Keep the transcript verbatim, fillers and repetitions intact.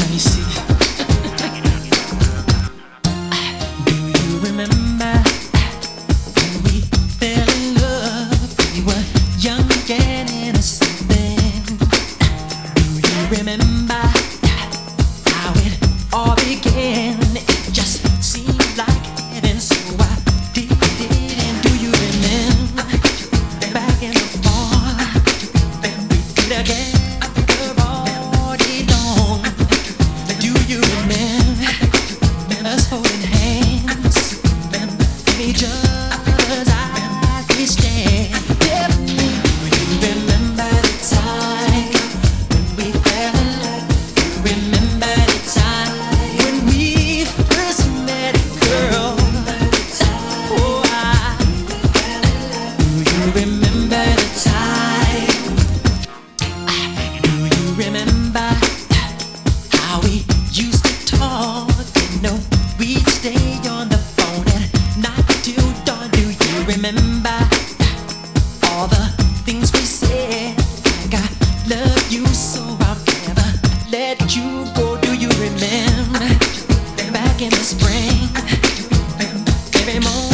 Let me see. Do you remember when we fell in love? We were young and innocent then. Do you remember how it all began? It just seemed like heaven, so I did it. And do you remember back in the fall when we did again? Us holding hands, each other's eyes we stand. Do you remember the time when we fell in love? Do you remember the time when we first met, girl? Oh, I. Do you remember the time? Do you remember how we used to talk? You know, we'd stay on the phone at night till dawn. Do you remember all the things we said? Like I love you so I'll never let you go. Do you remember back in the spring? Every morning